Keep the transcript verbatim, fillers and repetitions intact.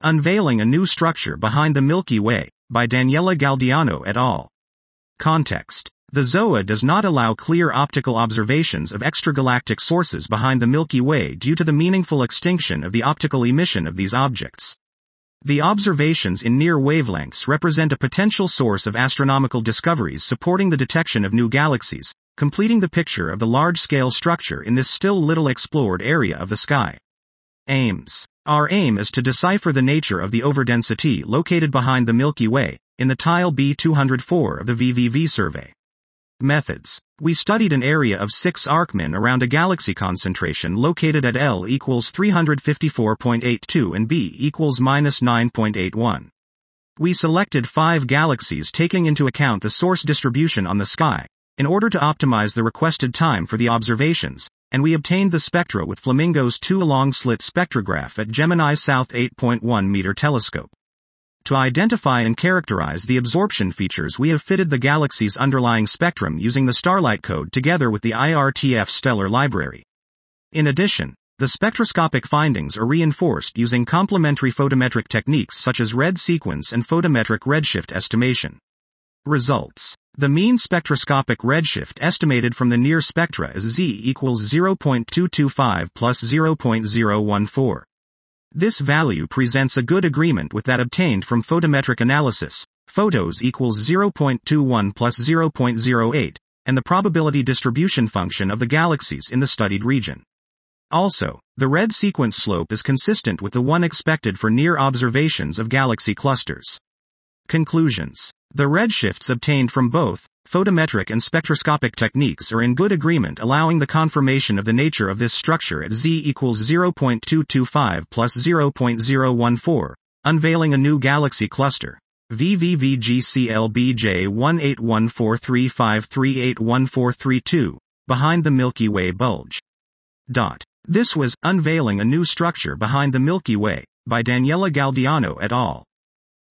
Unveiling a New Structure Behind the Milky Way, by Daniela Galdiano et al. Context. The Z O A does not allow clear optical observations of extragalactic sources behind the Milky Way due to the meaningful extinction of the optical emission of these objects. The observations in near wavelengths represent a potential source of astronomical discoveries supporting the detection of new galaxies, completing the picture of the large-scale structure in this still little explored area of the sky. Aims. Our aim is to decipher the nature of the overdensity located behind the Milky Way, in the tile B two oh four of the V V V survey. Methods. We studied an area of six arcmin around a galaxy concentration located at L equals three hundred fifty-four point eight two and B equals minus nine point eight one. We selected five galaxies taking into account the source distribution on the sky, in order to optimize the requested time for the observations, and we obtained the spectra with Flamingo's two-long-slit spectrograph at Gemini South eight point one meter telescope. To identify and characterize the absorption features, we have fitted the galaxy's underlying spectrum using the Starlight code together with the I R T F stellar library. In addition, the spectroscopic findings are reinforced using complementary photometric techniques such as red sequence and photometric redshift estimation. Results. The mean spectroscopic redshift estimated from the near spectra is Z equals zero point two two five plus zero point zero one four. This value presents a good agreement with that obtained from photometric analysis, photos equals zero point two one plus zero point zero eight, and the probability distribution function of the galaxies in the studied region. Also, the red sequence slope is consistent with the one expected for near observations of galaxy clusters. Conclusions. The redshifts obtained from both photometric and spectroscopic techniques are in good agreement, allowing the confirmation of the nature of this structure at Z equals zero point two two five plus zero point zero one four, unveiling a new galaxy cluster, V V V G C L B J one eight one four three five three eight one four three two, behind the Milky Way bulge. Dot. This was Unveiling a New Structure Behind the Milky Way, by Daniela Galdiano et al.